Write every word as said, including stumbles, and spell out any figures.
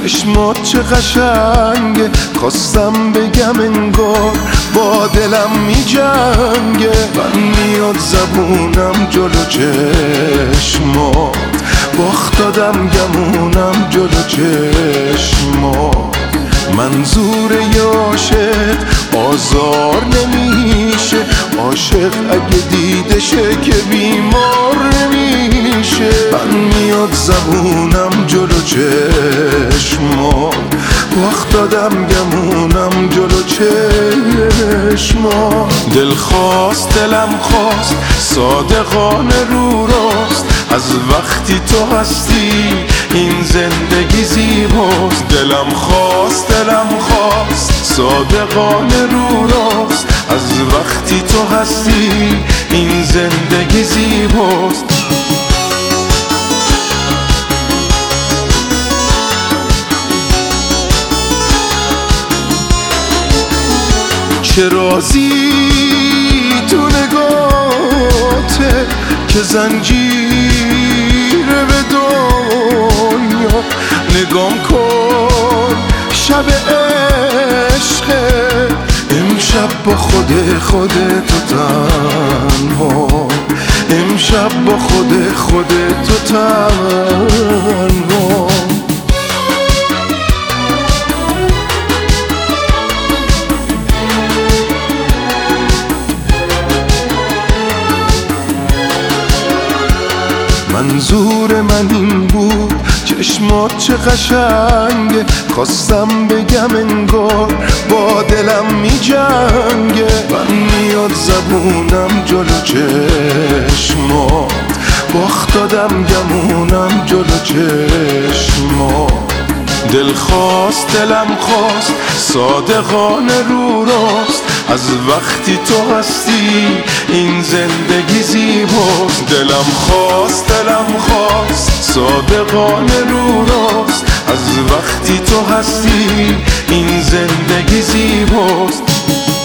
چشمات چه قشنگه، خواستم بگم انگار با دلم می جنگه. من میاد زبونم جلو چشمات، باخت دادم گمونم جلو چشمات. منظور یه عاشق آزار نمیشه، عاشق اگه دیدشه که بیمار نمیشه. من میاد زبونم جلو چشمات، وقت دادم گمونم جلو چشمات. دل خواست دلم خواست صادقانه رو راست، از وقتی تو هستی این زندگی زیباست. دلم خواست دلم خواست صادقانه رو راست، از وقتی تو هستی این زندگی زیباست. چه رازی تو نگاته که زنجیره به دنیا. نگام کن شب عشقه، امشب با خود خودتو تنها، امشب با خود خودتو تنها. منظور من این بود چشمات چه قشنگه، خواستم بگم انگار با دلم می جنگه. من میاد زبونم جلو چشمات، باخت دادم گمونم جلو چشمات. دل خواست دلم خواست صادقانه رو راست، از وقتی تو هستی این زندگی زیباست. دلم خواست دلم خواست صادقانه رو راست، از وقتی تو هستی این زندگی زیباست.